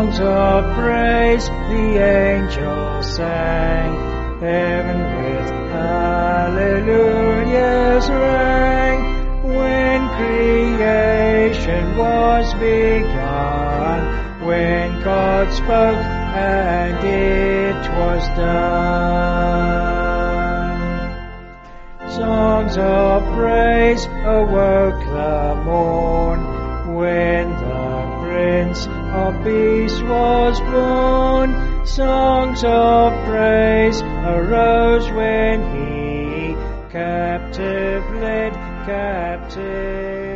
Songs of praise the angels sang, heaven with hallelujahs rang. When creation was begun, when God spoke and it was done. Songs of praise awoke the morn, when the Prince of Peace was born. Songs of praise arose when he captive led captive